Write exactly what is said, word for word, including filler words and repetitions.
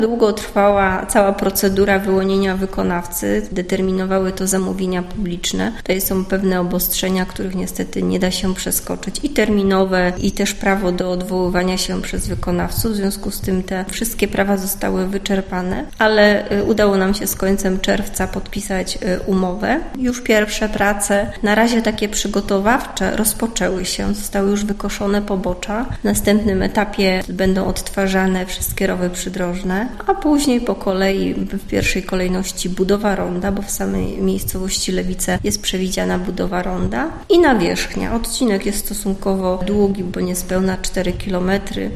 Długo trwała cała procedura wyłonienia wykonawcy. Determinowały to zamówienia publiczne. Tutaj są pewne obostrzenia, których niestety nie da się przeskoczyć. I terminowe, i też prawo do odwoływania się przez wykonawców. W związku z tym te wszystkie prawa zostały wyczerpane, ale udało nam się z końcem czerwca podpisać umowę. Już pierwsze prace, na razie takie przygotowawcze, rozpoczęły się. Zostały już wykoszone pobocza. W następnym etapie będą odtwarzane wszystkie rowy przydrożne, a później po kolei w pierwszej kolejności budowa ronda, bo w samej miejscowości Lewice jest przewidziana budowa ronda i nawierzchnia. Odcinek jest stosunkowo długi, bo niespełna cztery kilometry.